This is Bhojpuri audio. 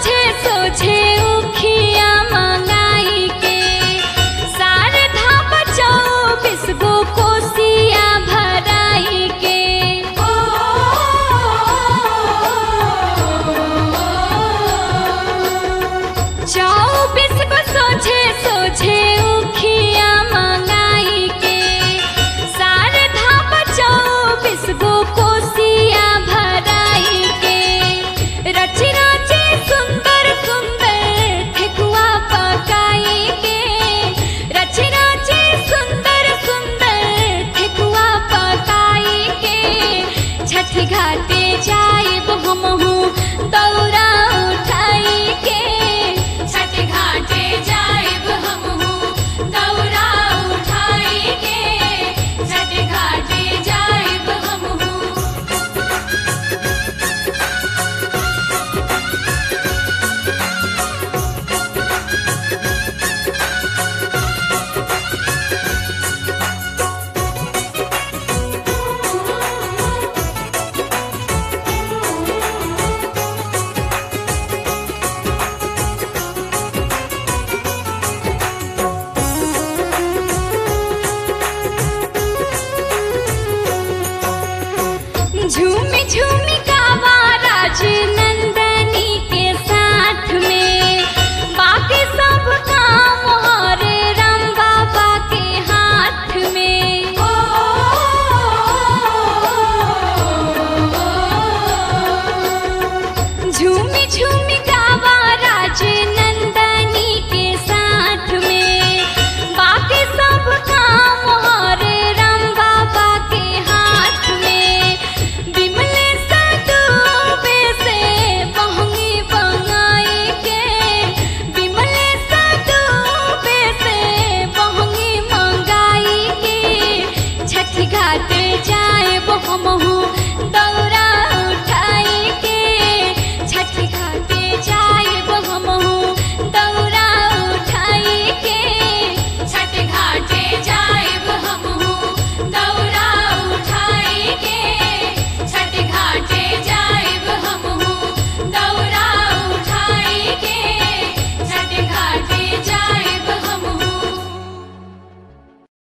सोझे सोझे उखिया मंगाई के सारे धाम 24 गो कोसिया भराई के 24 गो सोझे सोझे उखिया मंगाई के सारे धाम 24 गो कोसिया भराई के रची रची सुंदर सुंदर ठेकुआ पकाई के रची रची सुंदर सुंदर ठेकुआ पकाई के छठी घाटे जाइब हमहू दौरा उठाई के छठी घाटे जाइब हमहू दौरा उठाई के छठी घाटे जाइब हमहू झूमी झूमी गावा राजनंदनी के साथ में बाकी सब काम हरे राम बाबा के हाथ में झूमी झूमी गावा राजनंदनी के साथ में बाकी सब काम हरे राम बाबा के हाथ में बिमले सदुबे से बहंगी बंगाई के बिमले सदुबे से बहंगी मंगाई के छठी घाटे जाए हमहू